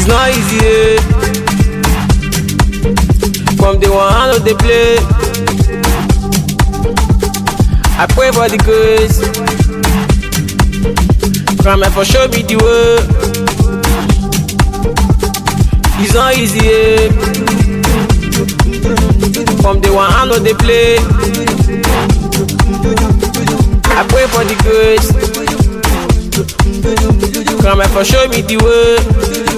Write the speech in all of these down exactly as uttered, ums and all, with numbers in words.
It's not easy, eh? From the one I know they play. I pray for the grace. Come and for show me the way. It's not easy, eh? From the one I know they play. I pray for the grace. Come and for show me the way.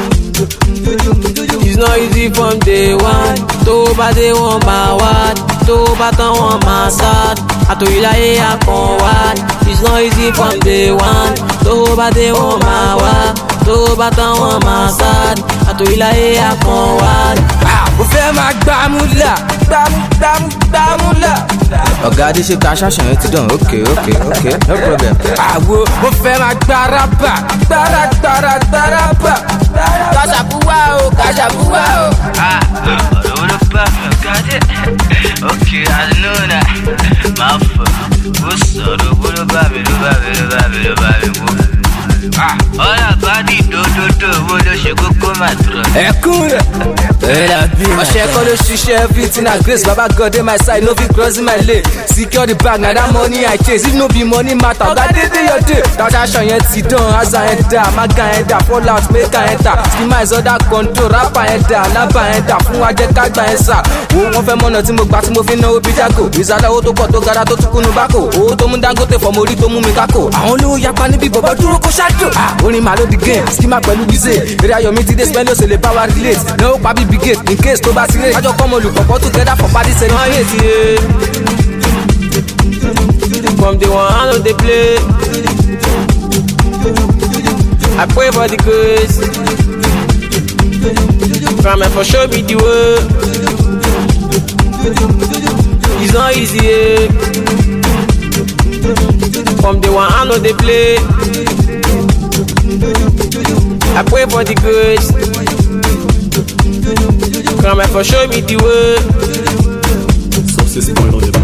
It's not easy from day one. Tó bá dé wọ́n máa wá. Tó bá tán wọ́n máa sá. Àtòyìnláyé àkàn wá. It's not easy from day one. Tó bá dé wọ́n máa wá. Tó bá tán wọ́n máa sá. Àtòyìnláyé àkàn wá. Mo fẹ́ máa gbámúlà, gbámú gbámú gbámúlà. Ọ̀gá Adé ṣe ká ṣàṣàn yẹn ti dán, ok ok ok no problem. Àwo mo fẹ́ máa gbárapà, gbára gbára gbárapà. Kàṣàbúwá o, kàṣàbúwá o. Ọ̀rọ̀ wo ló bá mi Ọ̀gá Adé? Ok, I know that. Máa fọ̀, ó sọ̀rọ̀ wo ló bá mi, ló bá mi, ló bá mi, ló bá mi wò. Ọ̀rọ̀ àbádì dòdòdò wo ló ṣe kókó máa dúró. Ẹ̀kún rẹ̀. Ọ̀ṣẹ́ kọ́ ló ṣiṣẹ́ everything na grace. Baba God dey my side, no fit cross my lane. Secure the bag, na that money I chase. If no be money matter, Ọ̀gá Adé dey your day. Dada aṣọ yẹn ti dán, aza yẹn dà, maga yẹn dà, fall out, make yẹn dà. Schema is under control, rapper yẹn dà, lábà yẹn dà, fún wa jẹ́ ká gbà yẹn sà. Owó wọn fẹ́ mọ̀nà tí mo gbà tí mo fi náwó bí jákò. Ìsàlẹ̀ owó tó pọ̀ tó gara tó tún kúnnú bákò. Owó tó mú Dangote fọ̀ mórí tó mú mi kákò. Àwọn olówó yapa níbi bọ̀bọ̀ dúró kó ṣáàdùn. Orin màá ló di game, schema pẹ̀lú Wizzy. Eré ayọ̀ mi ti dé spẹ́lẹ̀ òsèlè bá wa relate. Náwó pa bíbí gate in case tó bá ti rè. Kájọ kọ́mọ olùkọ́kọ́ together for party celebrate. From the one I know they play. I pray for the grace. Come and for show me the way. It's not easy, eh? From the one I know they play. I pray for the grace. Come and for show me the way. Sauce is point on the